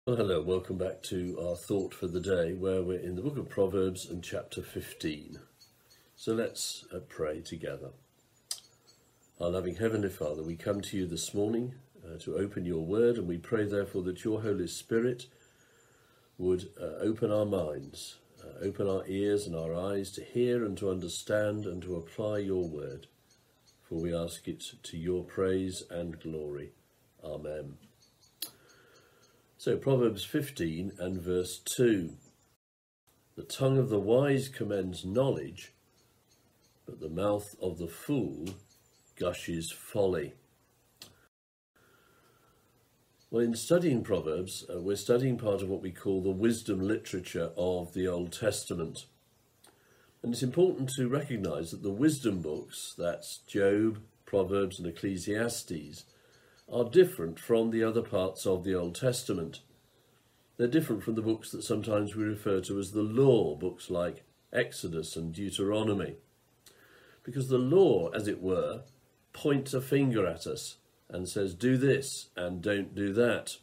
Well, hello, welcome back to our thought for the day, where we're in the book of Proverbs and chapter 15. So let's pray together. Our loving Heavenly Father, we come to you this morning to open your word, and we pray therefore that your Holy Spirit would open our minds, open our ears and our eyes to hear and to understand and to apply your word. For we ask it to your praise and glory. Amen. So Proverbs 15 and verse 2. The tongue of the wise commends knowledge, but the mouth of the fool gushes folly. Well, in studying Proverbs, we're studying part of what we call the wisdom literature of the Old Testament. And it's important to recognise that the wisdom books, that's Job, Proverbs and Ecclesiastes, are different from the other parts of the Old Testament. They're different from the books that sometimes we refer to as the law, books like Exodus and Deuteronomy. Because the law, as it were, points a finger at us and says, do this and don't do that.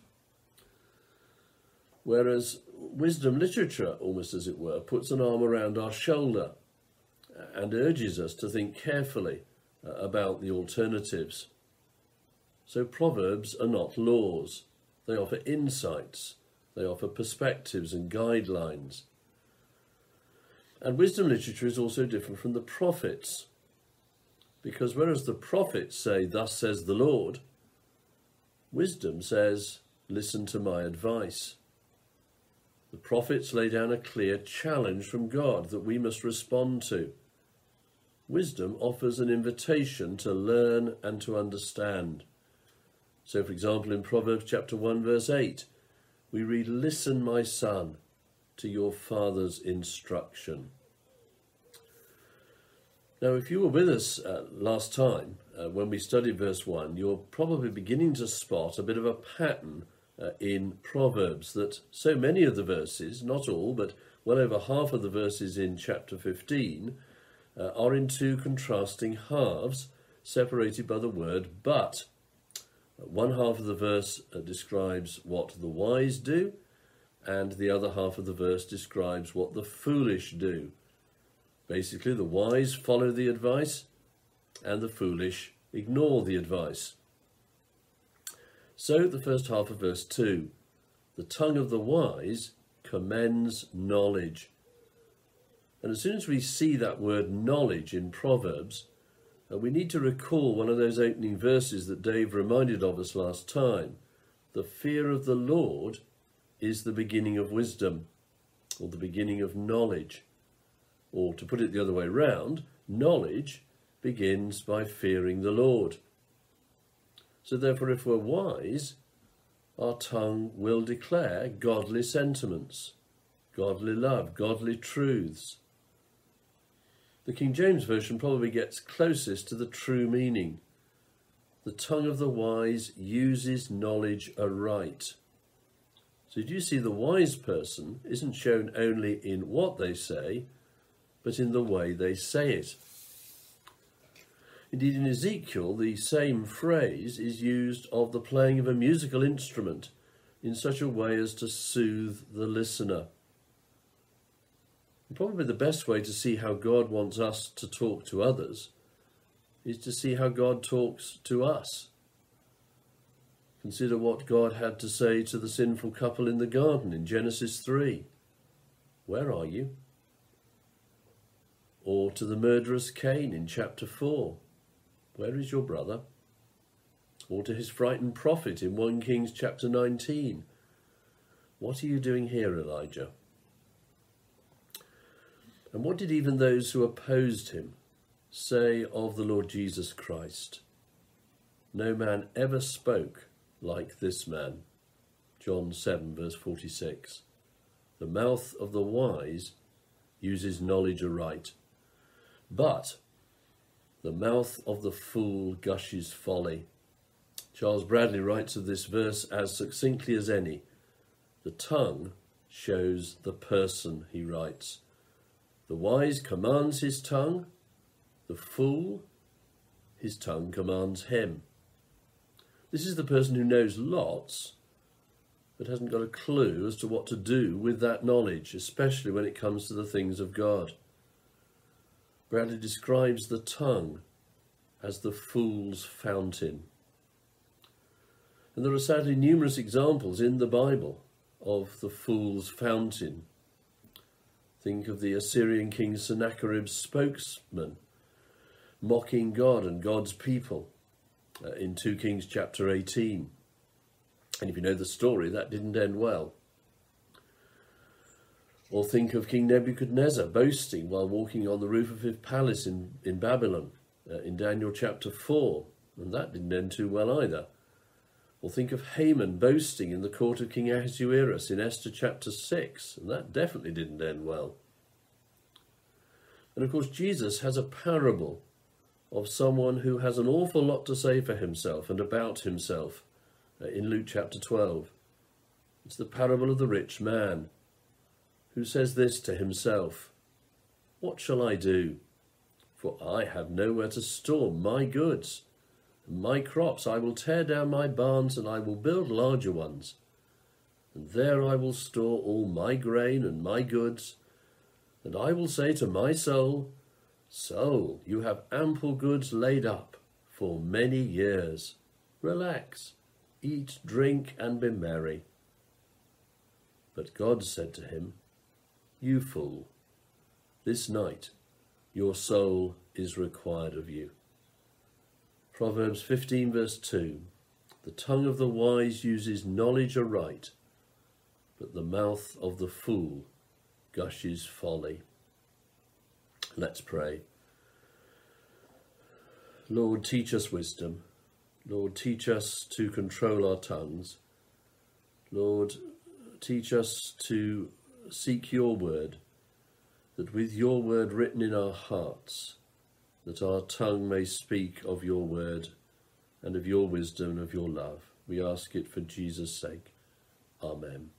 Whereas wisdom literature, almost as it were, puts an arm around our shoulder and urges us to think carefully about the alternatives. So Proverbs are not laws. They offer insights. They offer perspectives and guidelines. And wisdom literature is also different from the prophets. Because whereas the prophets say, thus says the Lord, wisdom says, listen to my advice. The prophets lay down a clear challenge from God that we must respond to. Wisdom offers an invitation to learn and to understand. So, for example, in Proverbs chapter 1, verse 8, we read, listen, my son, to your father's instruction. Now, if you were with us last time, when we studied verse 1, you're probably beginning to spot a bit of a pattern in Proverbs, that so many of the verses, not all, but well over half of the verses in chapter 15, are in two contrasting halves, separated by the word but. One half of the verse describes what the wise do, and the other half of the verse describes what the foolish do. Basically, the wise follow the advice, and the foolish ignore the advice. So, the first half of verse 2, the tongue of the wise commends knowledge. And as soon as we see that word knowledge in Proverbs, we need to recall one of those opening verses that Dave reminded of us last time. The fear of the Lord is the beginning of wisdom, or the beginning of knowledge. Or to put it the other way round, knowledge begins by fearing the Lord. So therefore, if we're wise, our tongue will declare godly sentiments, godly love, godly truths. The King James Version probably gets closest to the true meaning. The tongue of the wise uses knowledge aright. So do you see, the wise person isn't shown only in what they say, but in the way they say it. Indeed, in Ezekiel, the same phrase is used of the playing of a musical instrument in such a way as to soothe the listener. Probably the best way to see how God wants us to talk to others is to see how God talks to us. Consider what God had to say to the sinful couple in the garden in Genesis 3. Where are you? Or to the murderous Cain in chapter 4. Where is your brother? Or to his frightened prophet in 1 Kings chapter 19. What are you doing here, Elijah? And what did even those who opposed him say of the Lord Jesus Christ? No man ever spoke like this man. John 7, verse 46. The mouth of the wise uses knowledge aright, but the mouth of the fool gushes folly. Charles Bradley writes of this verse as succinctly as any. The tongue shows the person, he writes. The wise commands his tongue, the fool, his tongue commands him. This is the person who knows lots, but hasn't got a clue as to what to do with that knowledge, especially when it comes to the things of God. Bradley describes the tongue as the fool's fountain. And there are sadly numerous examples in the Bible of the fool's fountain. Think of the Assyrian king Sennacherib's spokesman mocking God and God's people in 2 Kings chapter 18. And if you know the story, that didn't end well. Or think of King Nebuchadnezzar boasting while walking on the roof of his palace in Babylon in Daniel chapter 4, and that didn't end too well either. Or think of Haman boasting in the court of King Ahasuerus in Esther chapter 6, and that definitely didn't end well. And of course Jesus has a parable of someone who has an awful lot to say for himself and about himself in Luke chapter 12. It's the parable of the rich man who says this to himself: "What shall I do? For I have nowhere to store my goods. My crops, I will tear down my barns, and I will build larger ones. And there I will store all my grain and my goods. And I will say to my soul, Soul, you have ample goods laid up for many years. Relax, eat, drink, and be merry." But God said to him, "You fool, this night your soul is required of you." Proverbs 15 verse 2, "The tongue of the wise uses knowledge aright, but the mouth of the fool gushes folly." Let's pray. Lord, teach us wisdom. Lord, teach us to control our tongues. Lord, teach us to seek your word, that with your word written in our hearts, that our tongue may speak of your word and of your wisdom and of your love. We ask it for Jesus' sake. Amen.